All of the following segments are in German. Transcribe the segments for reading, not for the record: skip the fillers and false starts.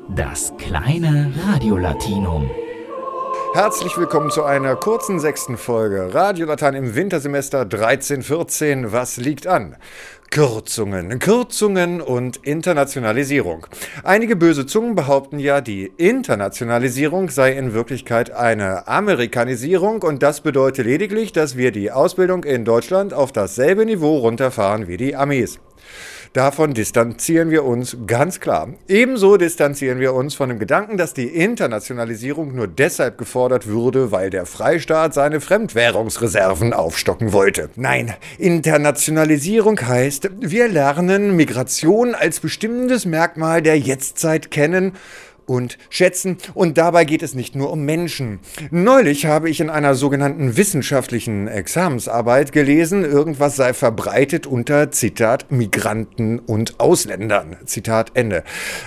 Das kleine Radio-Latinum. Herzlich willkommen zu einer kurzen 6. Folge Radio Latein im Wintersemester 13/14. Was liegt an? Kürzungen und Internationalisierung. Einige böse Zungen behaupten ja, die Internationalisierung sei in Wirklichkeit eine Amerikanisierung und das bedeutet lediglich, dass wir die Ausbildung in Deutschland auf dasselbe Niveau runterfahren wie die Amis. Davon distanzieren wir uns ganz klar. Ebenso distanzieren wir uns von dem Gedanken, dass die Internationalisierung nur deshalb gefordert würde, weil der Freistaat seine Fremdwährungsreserven aufstocken wollte. Nein, Internationalisierung heißt, wir lernen Migration als bestimmendes Merkmal der Jetztzeit kennen und schätzen. Und dabei geht es nicht nur um Menschen. Neulich habe ich in einer sogenannten wissenschaftlichen Examensarbeit gelesen, irgendwas sei verbreitet unter, Zitat, Migranten und Ausländern. Zitat Ende.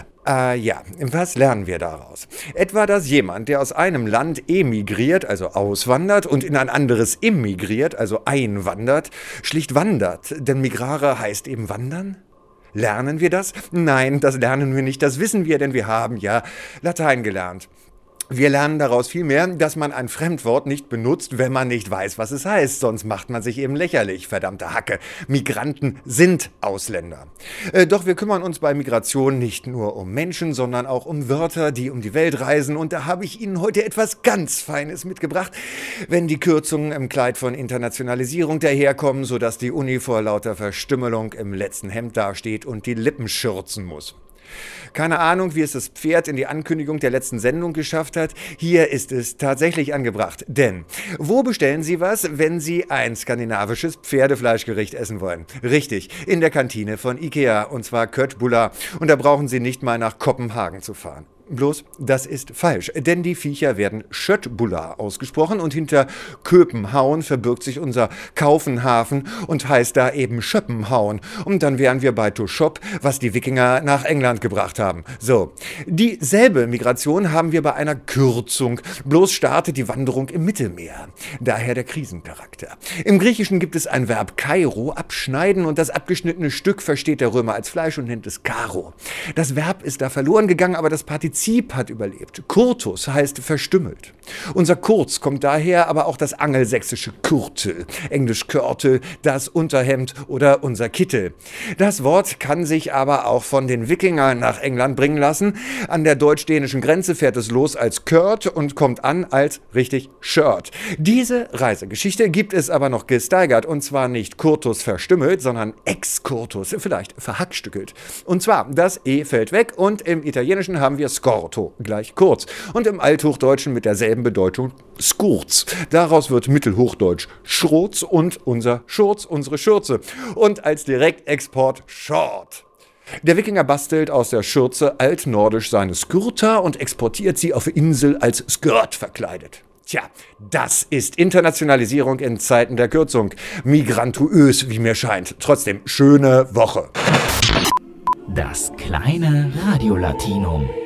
Was lernen wir daraus? Etwa, dass jemand, der aus einem Land emigriert, also auswandert, und in ein anderes immigriert, also einwandert, schlicht wandert. Denn migrare heißt eben wandern? Lernen wir das? Nein, das lernen wir nicht, das wissen wir, denn wir haben ja Latein gelernt. Wir lernen daraus vielmehr, dass man ein Fremdwort nicht benutzt, wenn man nicht weiß, was es heißt. Sonst macht man sich eben lächerlich, verdammte Hacke. Migranten sind Ausländer. Doch wir kümmern uns bei Migration nicht nur um Menschen, sondern auch um Wörter, die um die Welt reisen. Und da habe ich Ihnen heute etwas ganz Feines mitgebracht, wenn die Kürzungen im Kleid von Internationalisierung daherkommen, sodass die Uni vor lauter Verstümmelung im letzten Hemd dasteht und die Lippen schürzen muss. Keine Ahnung, wie es das Pferd in die Ankündigung der letzten Sendung geschafft hat. Hier ist es tatsächlich angebracht. Denn wo bestellen Sie was, wenn Sie ein skandinavisches Pferdefleischgericht essen wollen? Richtig, in der Kantine von Ikea, und zwar Köttbullar. Und da brauchen Sie nicht mal nach Kopenhagen zu fahren. Bloß, das ist falsch, denn die Viecher werden Schöttbullar ausgesprochen und hinter Köpenhauen verbirgt sich unser Kaufenhafen und heißt da eben Schöppenhauen. Und dann wären wir bei to shop, was die Wikinger nach England gebracht haben. So, dieselbe Migration haben wir bei einer Kürzung, bloß startet die Wanderung im Mittelmeer. Daher der Krisencharakter. Im Griechischen gibt es ein Verb kairo, abschneiden, und das abgeschnittene Stück versteht der Römer als Fleisch und nennt es karo. Das Verb ist da verloren gegangen, aber das Partizip hat überlebt. Kurtus heißt verstümmelt. Unser Kurz kommt daher, aber auch das angelsächsische Kürtel, englisch Körtel, das Unterhemd oder unser Kittel. Das Wort kann sich aber auch von den Wikingern nach England bringen lassen. An der deutsch-dänischen Grenze fährt es los als Kurt und kommt an als richtig Shirt. Diese Reisegeschichte gibt es aber noch gesteigert, und zwar nicht Kurtus verstümmelt, sondern Excurtus, vielleicht verhackstückelt. Und zwar, das E fällt weg und im Italienischen haben wir Scorto, gleich kurz. Und im Althochdeutschen mit derselben Bedeutung Skurz. Daraus wird Mittelhochdeutsch Schrotz und unser Schurz, unsere Schürze. Und als Direktexport Short. Der Wikinger bastelt aus der Schürze altnordisch seine Skürta und exportiert sie auf Insel als Skirt verkleidet. Tja, das ist Internationalisierung in Zeiten der Kürzung. Migrantuös, wie mir scheint. Trotzdem, schöne Woche. Das kleine Radio-Latinum.